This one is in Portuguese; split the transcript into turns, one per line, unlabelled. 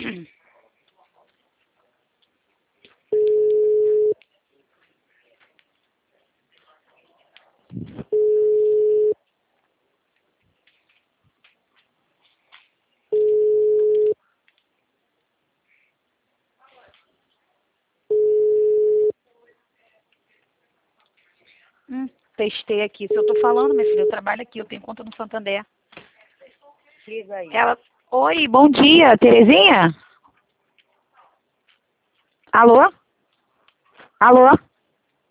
Testei aqui. Se eu tô falando, minha filha, eu trabalho aqui, eu tenho conta no Santander.
Liga aí.
Oi, bom dia, Terezinha? Alô? Alô?